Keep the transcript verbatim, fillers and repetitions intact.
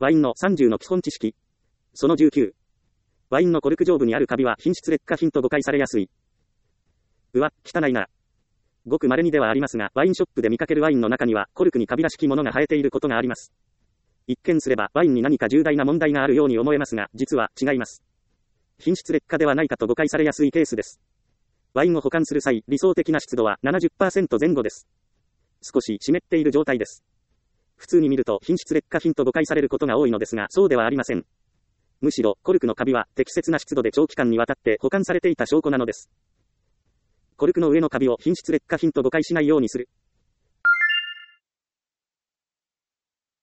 ワインのさんじゅうの基本知識。そのじゅうきゅう。ワインのコルク上部にあるカビは品質劣化品と誤解されやすい。うわ、汚いな。ごく稀にではありますが、ワインショップで見かけるワインの中には、コルクにカビらしきものが生えていることがあります。一見すれば、ワインに何か重大な問題があるように思えますが、実は違います。品質劣化ではないかと誤解されやすいケースです。ワインを保管する際、理想的な湿度は ななじゅっパーセント 前後です。少し湿っている状態です。普通に見ると品質劣化品と誤解されることが多いのですが、そうではありません。むしろ、コルクのカビは適切な湿度で長期間にわたって保管されていた証拠なのです。コルクの上のカビを品質劣化品と誤解しないようにする。